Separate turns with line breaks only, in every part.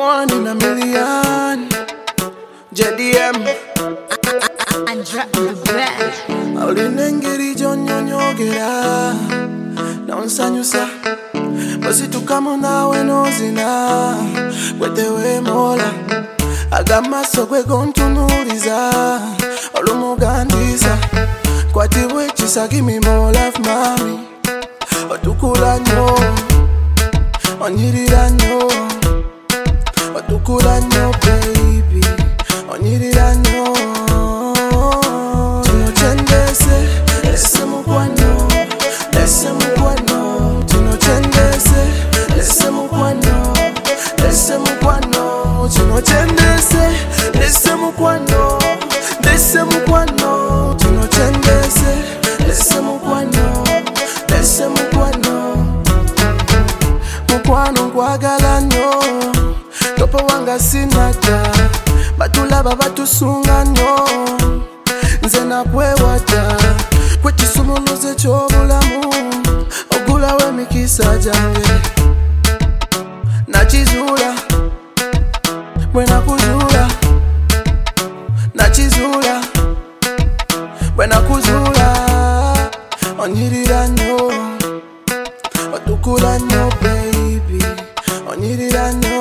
One in a million. JDM.
Andra on the bed.
Aulinengeri jonyo nyogera nonsanyusa bositukamu nawe nozina gwetewe mola agamaso gwe gontunuliza olumugandiza kwatibwe kisa give me more love mami otukula nnyo onyirira nnyo otukula nnyo baby onyirira nnyo mukwano nkwagala nnyo topa wanga sinata batulaba batusunga nnyo nze nakwewata kwekisumuluze ky'obulamu ogulawo emikisa gyange nakizuula bwe nakuzuula nakizuula bwe nakuzuula onyirira nnyo otukula nnyo baby onyirira nnyo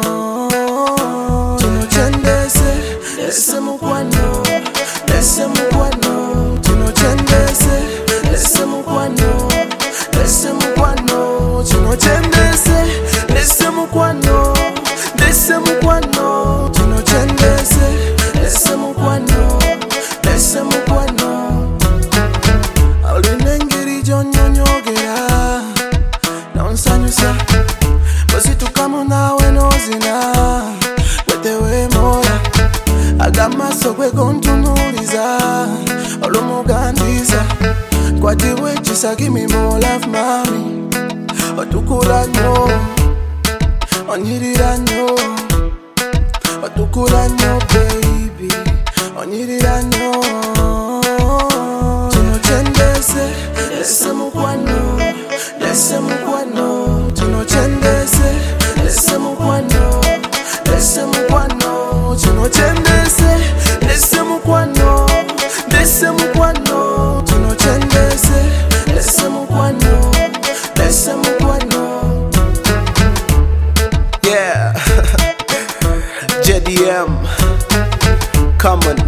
kino kyendese lese mukwano lese mukwano kino kyendese lese mukwano lese mukwano kino kyendese lese mukwano lese mukwano kino kyendese lese mukwano lese mukwano aulinengeri jonyonyogera nonsanyusa bositukamu nawe nozina gwetewe mola agamaso gwe gontunuliza olumugandiza kwatibwe kisa give me more love mami otukula nnyo onyirira nnyo otukula nnyo baby onyirira nnyo kino kyendese lese mukwano lese mukwano kino kyendese lese mukwano lese mukwano kino kyendese lese mukwano lese mukwano kino kyendese lese mukwano lese mukwano. Yeah. JDM, come on.